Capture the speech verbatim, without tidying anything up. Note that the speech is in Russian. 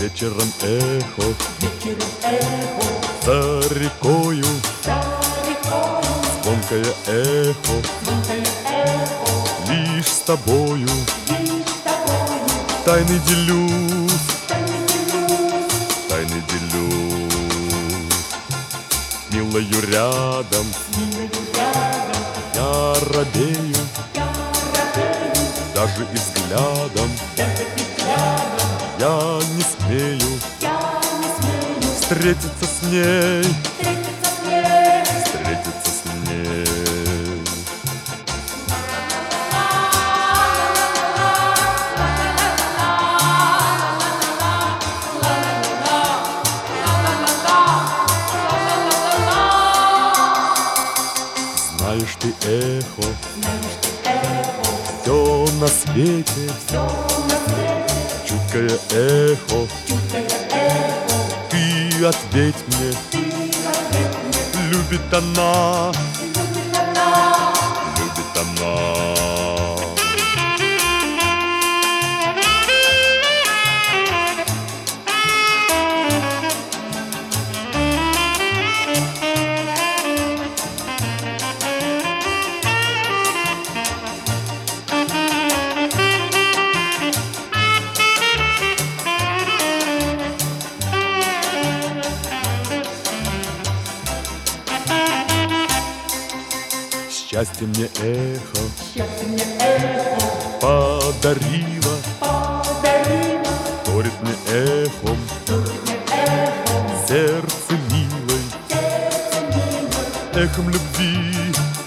Вечером эхо, вечером эхо, за рекою, за рекою, звонкое эхо, звонкое эхо, лишь с тобою лишь с тобою, тайны делюсь, тайны делюсь, тайны делюсь. С милою рядом с милою рядом, я робею, я робею, даже и взглядом даже и взглядом, я не смею я не смею встретиться с ней, встретиться с ней. встретиться с ней. Знаешь ты, эхо, Знаешь ты, эхо, все на свете, все на свете, чуткое эхо, чуткое эхо, ты ответь мне, ты ответь мне, любит она, любит она. любит она. Счастье мне эхо Счастье мне эхо подарило, подарило, вторит мне эхом вторит мне эхо, сердце милой, сердце милое, эхом любви